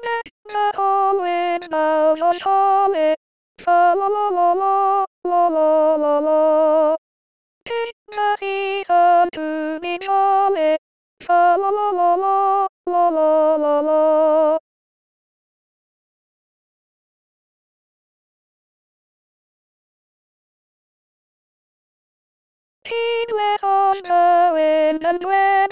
the home with bells on home it. La la la la la, la la la la. 'Tis the season to be jolly. La la la la la, la la la la. Heedless on the wind and rain.